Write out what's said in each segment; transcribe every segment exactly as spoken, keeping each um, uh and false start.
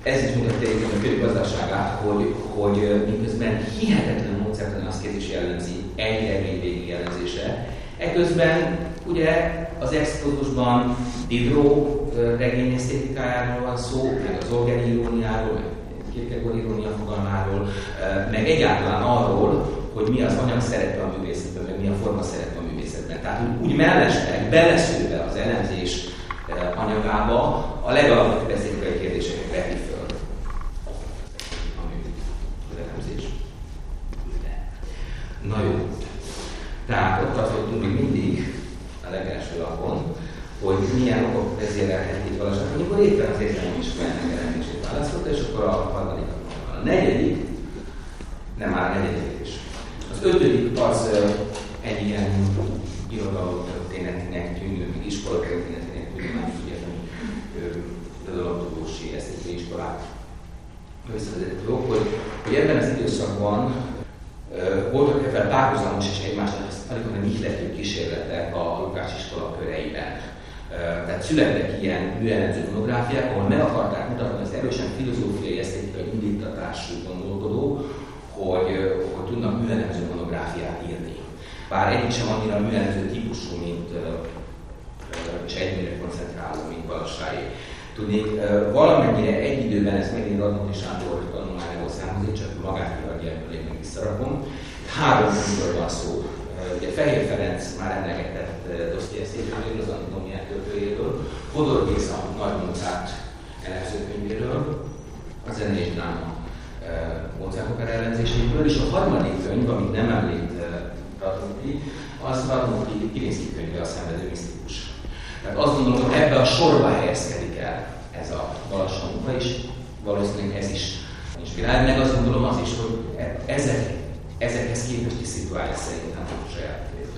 Ez is mutatja egyébként a könyv gazdaságát, hogy, hogy miközben hihetetlen módszertelen az kérdés jellemzi egy regény végi jellemzése. Eközben ugye az Exodusban Diderot regény esztétikájáról van szó, meg az Orgel iróniáról, meg Kierkegaard irónia fogalmáról, meg egyáltalán arról, hogy mi az anyag szerepe a művészetben, meg mi a forma szerepe a művészetben. Tehát úgy mellesleg, beleszülve az elemzés anyagába a legalapvetőbb esztétikai kérdéseket veti föl. Az elemzés. Na jó. Tehát ott tartottunk még mindig a legelső lapon, hogy milyen okok vezérelhetik valóság, amikor éppen az értelmi iskolának elemzését választotta, és akkor a harmadik a negyedik, nem már a negyedik is. Az ötödik az egy ilyen irodalomtörténetinek tűnő, még iskolatörténetinek tűnő, már függetlenül irodalomtudósi esztétikai iskolák összevezető dolog, hogy, hogy ebben az időszakban voltak ebben párhuzamos és egymásnak alig hanem ihlető kísérletek a Lukács iskola köreiben. Tehát születtek ilyen műelemző monográfiák, ahol meg akarták mutatni az erősen filozófiai esztétikai indítatású gondolkodó, hogy, hogy tudnak műelemző monográfiát írni. Bár egyik sem annyira műelemző típusú, mint és egyre koncentráló, mint Balassáé. Tudnék, valamennyire egy időben ez megint Radnóti Sándor tanulmányából származik, csak magát kiadja, ebből én meg visszarakom. Három könyvről van szó. Ugye Fehér Ferenc már emlegetett Dostoyevszkyjéről, az Antinomiát költőjéről, Fodor Géza Nagy Mozart elemzőkönyvéről, a Zene és Dráma Mozart opera elemzéséről, és a harmadik könyv, amit nem említ Radnóti, az Radnóti Pirinszky könyve, a Szenvedő misztikus. Tehát azt gondolom, hogy ebbe a sorba helyezkedik el ez a Balassa munka is, valószínűleg ez is inspirál, meg azt gondolom az is, hogy ezek, ezekhez képest is szituálja szerintem a saját könyvét.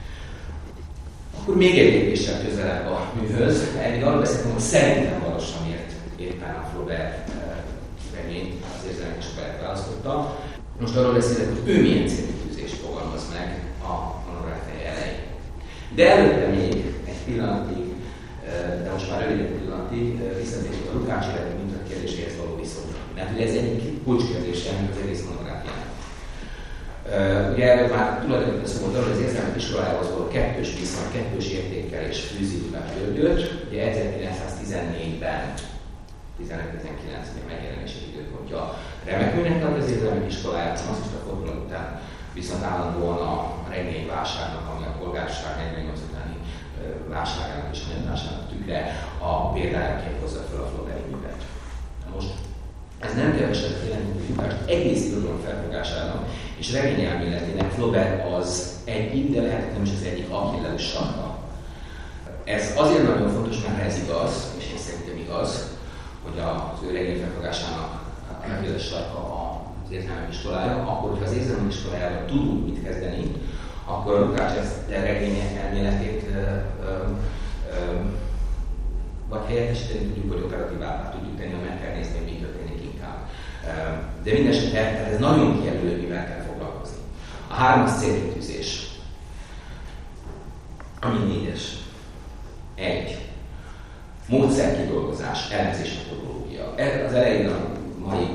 Akkor még egy lépéssel közelebb a műhöz, eddig arról beszéltem, hogy szerintem Balassa miért éppen a Flaubert regényt, az érzelmek iskoláját választotta. Most arról beszélek, hogy ő milyen célkitűzést fogalmaz meg a monográfia elején. De előtte még egy pillanatig, de most már rövid pillanatig visszatérjük a Lukács életi mintakérdéséhez való viszonyra. Mert ugye ez egyik kulcskérdése ennek az egész monográfiának. Ugye erről már tulajdonképpen szó volt arról, hogy az érzelmek iskolájához való kettős viszony, kettős értékelés fűzik be Györgyöt. Ugye ezerkilencszáztizennégyben, tizenöt-tizenkilenc még megjelenési időpontja remekülnek tart az érzelmek iskoláját, az is a fordulat után viszont állandóan a regényválságnak, ami a polgárság negyvennyolc utáni válságának és a nyomdásának tükre, a példájaként hozza fel a Flaubert művet. Most ez nem keveset jelent, hogy Lukács egész irodalom felfogásának és regényelméletének Flaubert az egyik, de lehet nem is az egyik Achilleus sarka. Ez azért nagyon fontos, mert ez igaz, és én szerintem igaz, hogy az ő regény felfogásának a Achilleus sarka az érzelmi iskolája, akkor, hogyha az érzelmi iskolájával tudunk mit kezdeni, akkor a Lukács ezt a regény elméletét ö, ö, ö, vagy helyettesíteni tudjuk, vagy operatívává tudjuk tenni, ha meg kell nézni, hogy mi történik inkább. De mindenesetre ez nagyon kijelölő, hogy mivel kell foglalkozni. A hármas célkitűzés, ami négyes. Egy. Módszerkidolgozás, elemzés metodológia. Az elején a mai,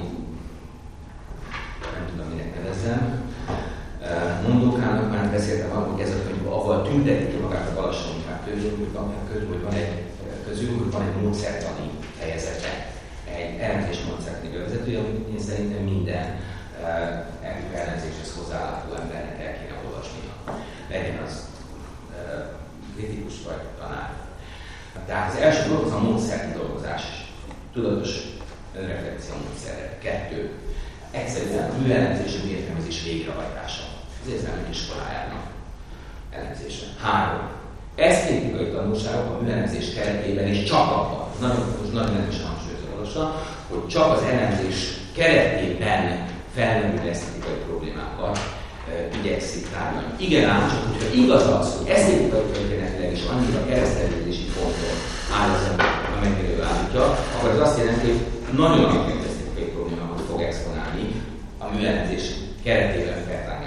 nem tudom, minek nevezzem, mondókának már beszéltem arról, hogy ez a könyv avval tünteti ki magát a Balassa munkák közül, hogy van egy közül, hogy van egy módszertani fejezete, egy elemzés módszertani bevezetője, amit én szerintem minden uh, elemzéshez hozzáálló embernek el kéne olvasnia. Legyen az uh, kritikus vagy tanár. Tehát az első dolog az a módszerkidolgozás, tudatos önreflexió módszerre. Kettő. Egyszerűen a műelemzés, a műértelmezés végrehajtása. Az érzelmek iskolájának elemzése. Három. Esztétikai tanulságok a műelemzés keretében, és csak abban, nagyon fontos, nagyon erősen hangsúlyozza, hogy csak az elemzés keretében felmerülő esztétikai problémákat e, igyekszik tárgyalni. Igen ám, csak hogyha igaz az, hogy esztétikai történetileg is annyira keresztelődési ponton áll az ember, a megjelölő állítja, akkor az azt jelenti, hogy nagyon aktív esztétikai problémákat fog exponálni a műelemzés keretében feltárni.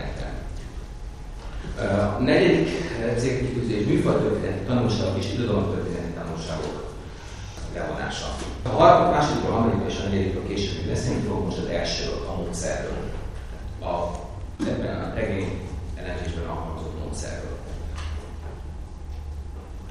A negyedik célkitűzés műfajtörténeti tanulságok és irodalomtörténeti tanulságok levonása. A harmadik, másodikról, harmadikról és a negyedikről később beszélni fogok, most az elsőről, a módszerről. A